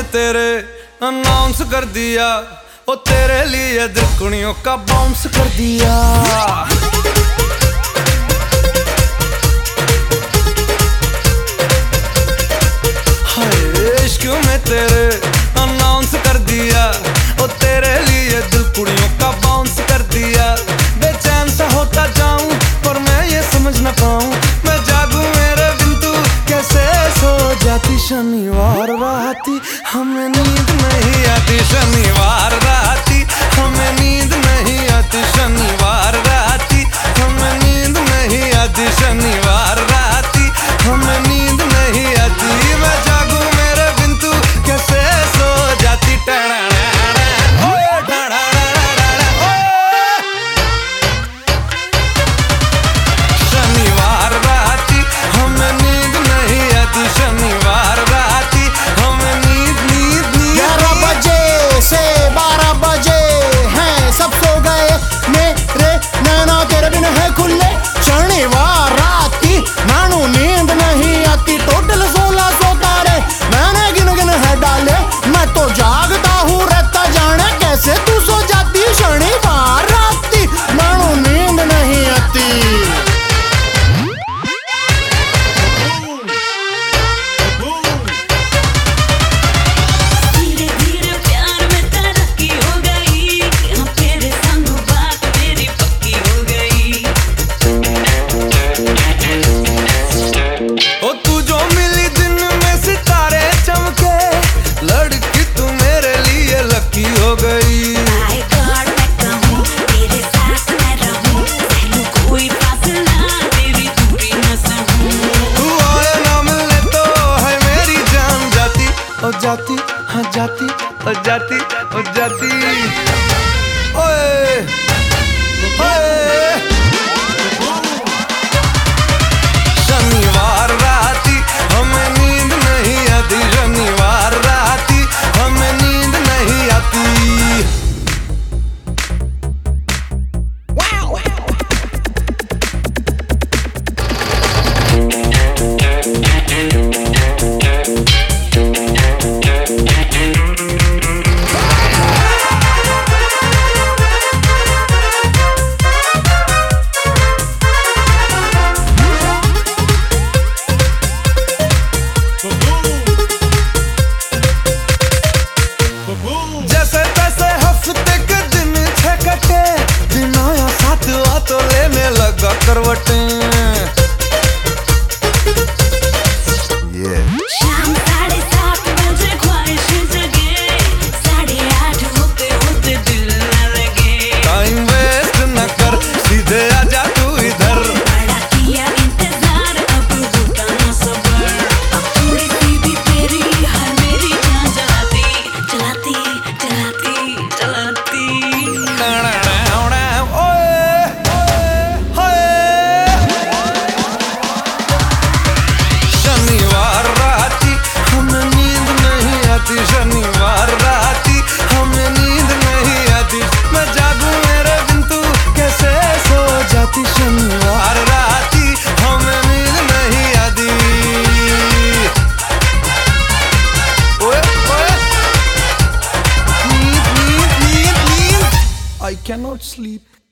तेरे अनाउंस कर दिया, ओ तेरे लिए दिल कुड़ियों का बाउंस कर दिया। हाय इश्क में तेरे अनाउंस कर दिया, ओ तेरे लिए दिल कुड़ियों का बाउंस कर दिया। बेचैन सा होता जाऊं पर मैं ये समझ ना पाऊं, मैं जागूं मेरे बिन तू कैसे सो जाती। शनिवार राती हमें नींद नहीं आती, शनिवार राती हमें नींद नहीं आती, शनिवार राती हमें नींद नहीं आती, शनिवार राती हमें नींद नहीं आती। मैं जागूं मेरे बिन तू कैसे सो जाती। शनिवार राती हमें नींद नहीं आती, शनिवार राती हमें नींद नींद नींद। 11 बजे से 12 बजे हैं सब सो गए, मेरे नैना तेरे बिन है खुले। शनिवार राती नानू नींद नहीं आती, टोटल 1600 तारे मैंने गिन गिन है डाले। मैं तो जागता हूँ रहता जाने कैसे तू सो जाती। शनिवार राती नानू नींद नहीं आती। हो गई तेरे साथ मैं रहूं, पहलू कोई फासला तेरी दूरी न सहूं। तू आए ना मिलने तो है मेरी जान जाती, ओ जाती हाँ जाती, ओ जाती ओ जाती। ओए ओए शनिवार राती हमें नींद नहीं आती, शनिवार राती हमें नींद नहीं आती। जैसे तैसे हफ्ते के दिन छह कटे, दिन आया साथ आ तो लेने लगा करवटें। शाम 7:30 बजे ख्वाहिश जगे, 8:30 होते होते दिल न लगे। टाइम वेस्ट न कर सीधे आजा तू इधर, बड़ा किया इंतजार अब होता न सबर। अब थोड़ी सी भी तेरी हर मेरी जान जलाती जलाती जलाती जलाती। शनिवार राती हमें नींद नहीं आती, शनिवार राती हमें नींद नहीं आती। मैं जागूं मेरे बिन तू कैसे सो जाती, शनिवार राती हमें नींद नहीं आती। ओए ओए नींद नींद नींद नींद, I cannot sleep.